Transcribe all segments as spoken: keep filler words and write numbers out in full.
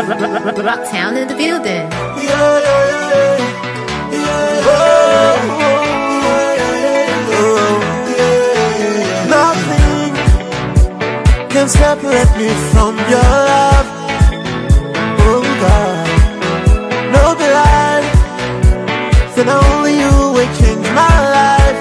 Rocktown in the building. Yeah, yeah, yeah, yeah. Oh, yeah. Nothing can separate me from your love. Oh God, no be lie. Then only you will change my life.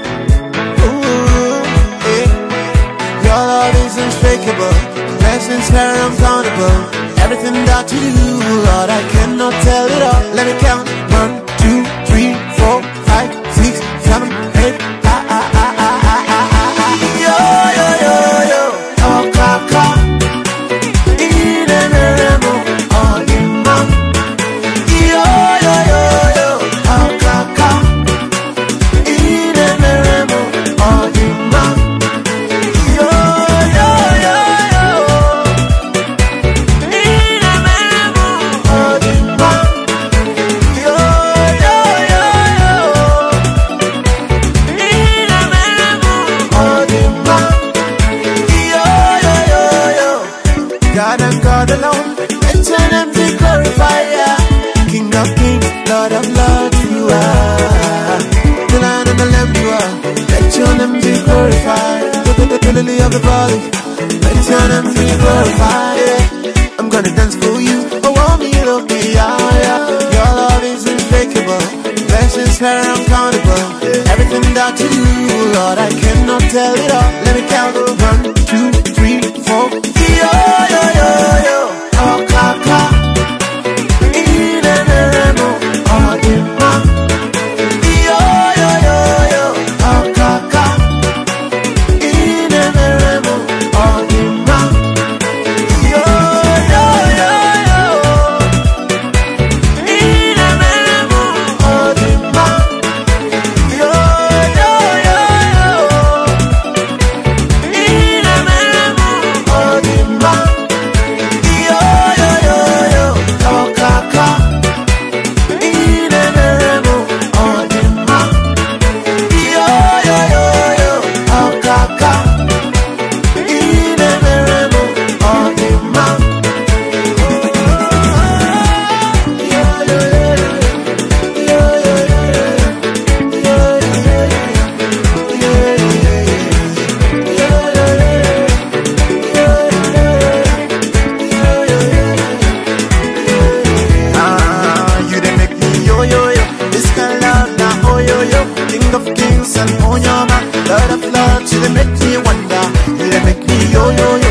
Ooh, yeah. Your love is unspeakable. Blessings are uncountable. Everything that you do, Lord, I cannot tell it all. Let me count. One, two, three, four, five, six, seven, eight. Ah, ah, ah, ah, ah, ah, ah, ah. Yo, yo, yo, yo. Oh, kaka. Ine meremo. Oh, imam. Yo, yo, yo, yo. Oh, kaka. Ine meremo. Oh, imam. Yo, yo, yo, yo. God and God alone, let your name be glorified, yeah. King of kings, Lord of lords, you are the Lion and the Lamb, you are. Let your name be glorified, the lily of the valley. Let your name be glorified, yeah. I'm gonna dance for you, oh, want me, love me, yeah, yeah. Your love is unbreakable, blessings are uncountable. Everything that you do, Lord, I cannot tell it all. Let me count, one, two, three, four. Yo, yo, yo, yo, oh, kaka. Ine meremo, oh, dima. Yo, yo, yo, yo, oh, kaka. Ine meremo, oh, dima. Yo, yo, yo, yo. Ine meremo, oh, dima. Yo, yo, yo, yo. Ine meremo, oh, dima. King of kings and oh, your man, Lord of lords, you make me wonder, you make me yo yo yo.